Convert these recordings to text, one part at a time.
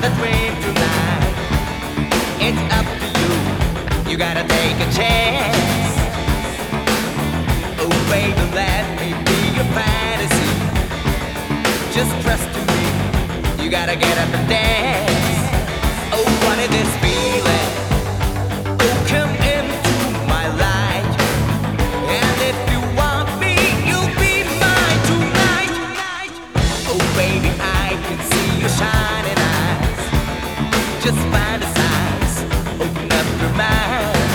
the dream tonight. It's up to you, you gotta take a chance. Oh baby, let me be your fantasy. Just trust in me, you gotta get up and dance. Oh, what is this feeling? Oh, come into my light. And if you want me, you'll be mine tonight. Oh baby, I can see your shining eyes. Just fantasize, open up your mind.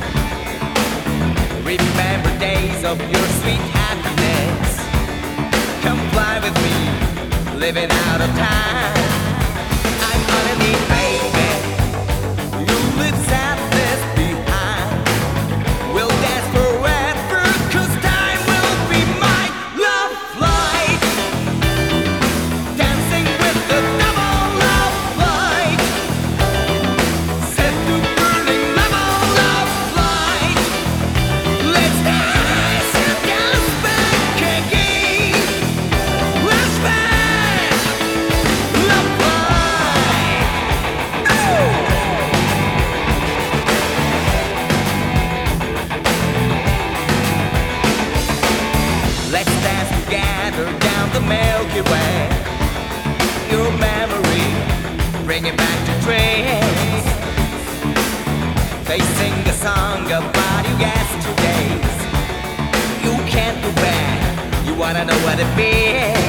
Remember days of your sweet happiness. Come fly with me, living out of time. I'm gonna need baby, you leave sadness behind. We'll dance forever, 'cause time will be my love flight. Dancing with the devil, love flight. Set to burning level, love flight. Let's dance and dance back again. Let's dance, love flight. Oh! Let's dance together down the Milky Way. Your memory, bring it back to trace. They sing a song about you yesterdays. You can't go back, you wanna know what it means.